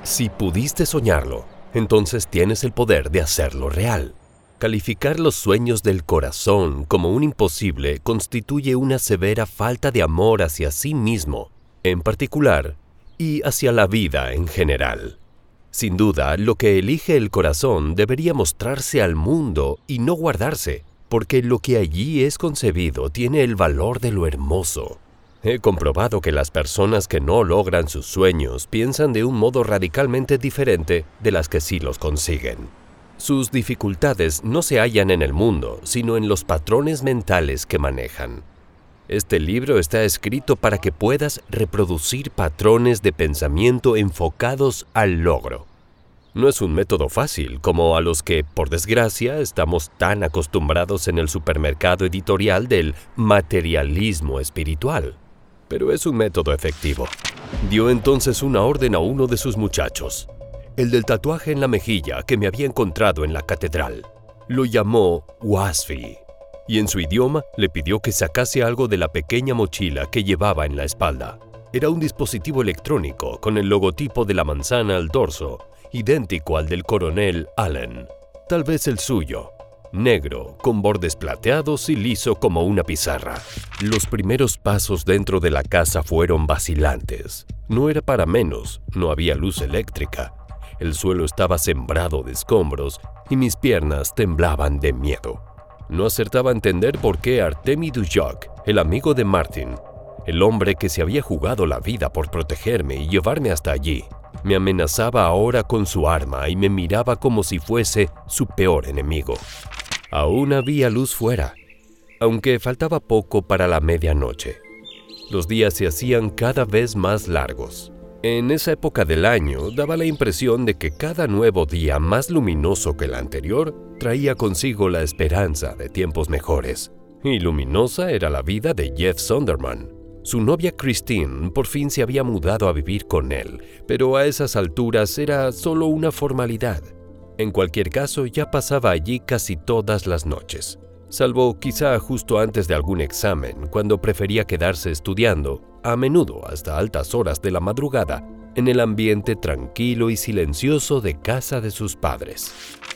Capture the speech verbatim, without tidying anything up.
Si pudiste soñarlo, entonces tienes el poder de hacerlo real. Calificar los sueños del corazón como un imposible constituye una severa falta de amor hacia sí mismo, en particular, y hacia la vida en general. Sin duda, lo que elige el corazón debería mostrarse al mundo y no guardarse, porque lo que allí es concebido tiene el valor de lo hermoso. He comprobado que las personas que no logran sus sueños piensan de un modo radicalmente diferente de las que sí los consiguen. Sus dificultades no se hallan en el mundo, sino en los patrones mentales que manejan. Este libro está escrito para que puedas reproducir patrones de pensamiento enfocados al logro. No es un método fácil, como a los que, por desgracia, estamos tan acostumbrados en el supermercado editorial del materialismo espiritual. Pero es un método efectivo. Dio entonces una orden a uno de sus muchachos, el del tatuaje en la mejilla que me había encontrado en la catedral. Lo llamó Wasfi, y en su idioma le pidió que sacase algo de la pequeña mochila que llevaba en la espalda. Era un dispositivo electrónico con el logotipo de la manzana al dorso, idéntico al del coronel Allen, tal vez el suyo, negro, con bordes plateados y liso como una pizarra. Los primeros pasos dentro de la casa fueron vacilantes. No era para menos, no había luz eléctrica. El suelo estaba sembrado de escombros y mis piernas temblaban de miedo. No acertaba a entender por qué Artemi Dujoc, el amigo de Martin, el hombre que se había jugado la vida por protegerme y llevarme hasta allí, me amenazaba ahora con su arma y me miraba como si fuese su peor enemigo. Aún había luz fuera, aunque faltaba poco para la medianoche. Los días se hacían cada vez más largos. En esa época del año daba la impresión de que cada nuevo día más luminoso que el anterior traía consigo la esperanza de tiempos mejores. Y luminosa era la vida de Jeff Sonderman. Su novia Christine por fin se había mudado a vivir con él, pero a esas alturas era solo una formalidad. En cualquier caso, ya pasaba allí casi todas las noches, salvo quizá justo antes de algún examen, cuando prefería quedarse estudiando, a menudo hasta altas horas de la madrugada, en el ambiente tranquilo y silencioso de casa de sus padres.